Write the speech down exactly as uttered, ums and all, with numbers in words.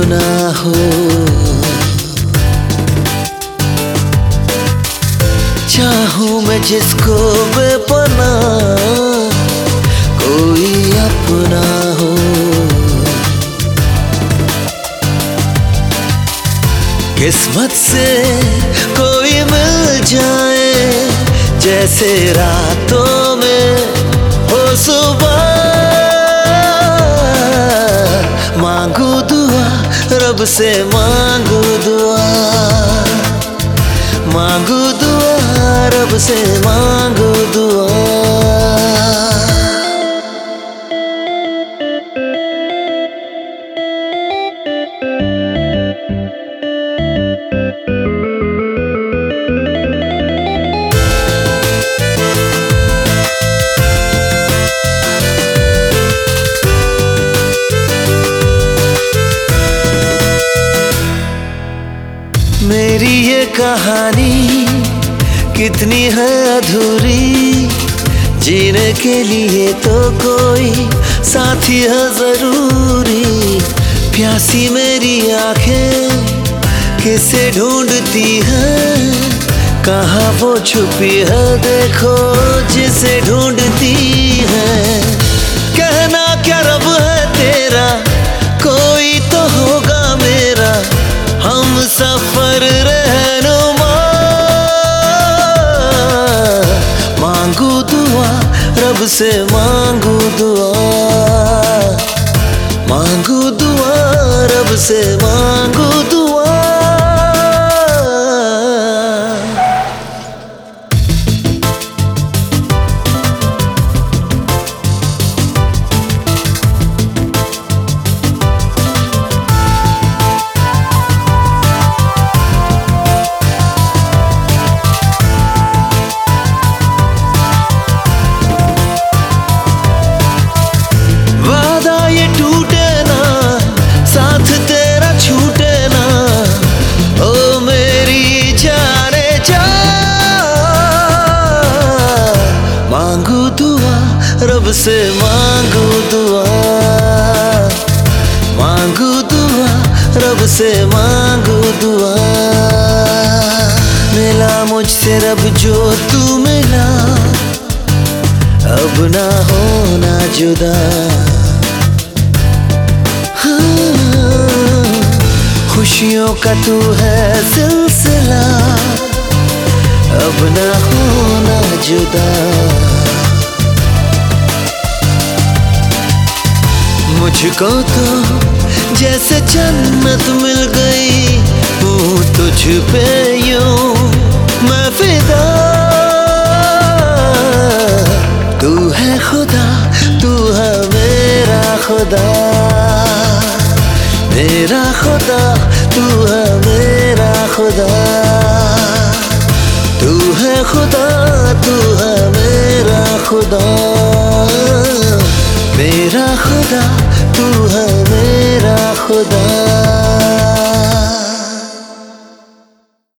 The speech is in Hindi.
अपना हो। चाहूं मैं जिसको बेपनाह, कोई अपना हो। किस्मत से कोई मिल जाए, जैसे रातों में हो सुबह। मांगू दुआ रब से, मांगू दुआ, मांगू दुआ रब से, मांगू दुआ। मेरी ये कहानी कितनी है अधूरी, जीने के लिए तो कोई साथी है जरूरी। प्यासी मेरी आंखें किसे ढूंढती है, कहाँ वो छुपी है देखो जिसे ढूंढती है। कहना क्या रब है तेरा, कोई तो होगा मेरा हम सफर रहनुमा। मांगू दुआ रब से, मांगू दुआ, मांगू दुआ रब से, मांगू दुआ। रब से मांगू दुआ, मांगू दुआ रब से, मांगू दुआ। मिला मुझसे रब जो तू मिला, अब ना होना जुदा। हाँ, खुशियों का तू है सिलसिला, अब ना होना जुदा। मुझको तो जैसे जन्नत मिल गई, हूँ तुझ पे यूं मैं फिदा। तू है खुदा, तू है मेरा खुदा, मेरा खुदा, तू है मेरा खुदा। तू है खुदा, तू है मेरा खुदा, मेरा खुदा, तू है मेरा खुदा।